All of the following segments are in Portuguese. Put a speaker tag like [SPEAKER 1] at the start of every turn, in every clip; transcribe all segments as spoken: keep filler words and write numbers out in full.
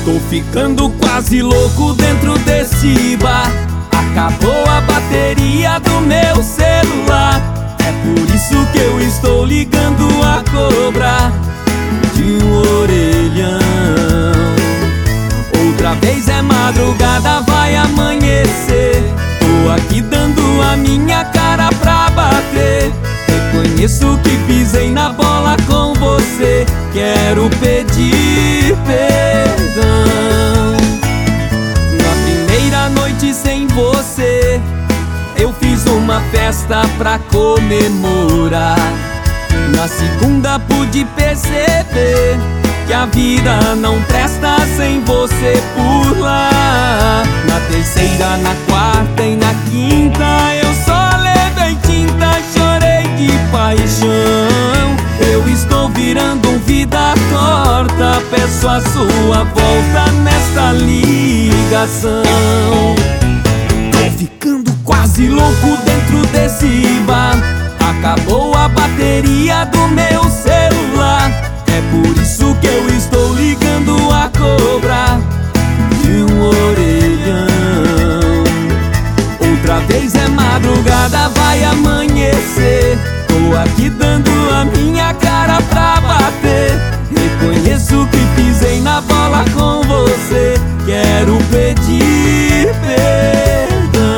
[SPEAKER 1] Tô ficando quase louco dentro desse bar. Acabou a bateria do meu celular. É por isso que eu estou ligando a cobrar de um orelhão. Outra vez é madrugada, vai amanhecer. Tô aqui dando a minha cara pra bater. Reconheço que pisei na bola com você. Quero pedir perdão. Na primeira noite sem você, eu fiz uma festa pra comemorar. Na segunda pude perceber que a vida não presta sem você por lá. Na terceira, na quarta e na quinta eu só levei tinta, chorei de paixão. Eu estou virando um vida torta, peço a sua volta nesta ligação. Tô ficando quase louco dentro desse bar. Acabou a bateria do meu celular. É por isso que eu estou ligando a cobrar de um orelhão. Outra vez é madrugada, vai amanhecer. Tô aqui dando a minha cara pra bater. Reconheço que pisei na bola com você. Quero pedir perdão.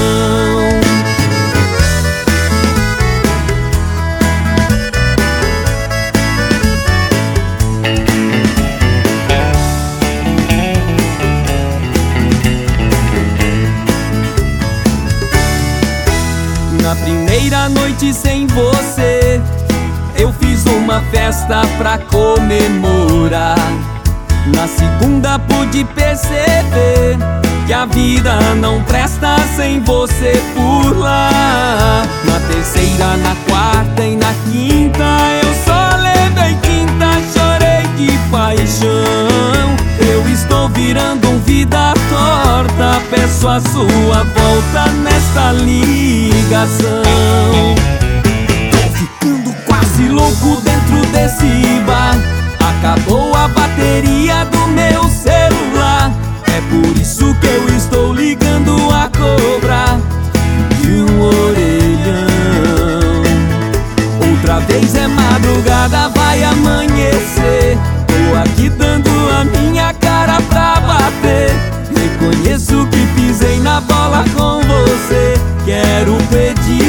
[SPEAKER 1] Na primeira noite sem você, eu fiz uma festa pra comemorar. Na segunda pude perceber que a vida não presta sem você por lá. Na terceira, na quarta e na quinta eu só levei tinta, chorei de paixão. Eu estou virando um vida torta, peço a sua volta nesta ligação. Tô ficando quase louco dentro desse bar. Acabou a bateria do meu celular. É por isso que eu estou ligando a cobrar de um orelhão. Outra vez é madrugada, vai amanhecer. Tô aqui dando a minha cara pra bater. Reconheço que pisei na bola com você. Quero pedir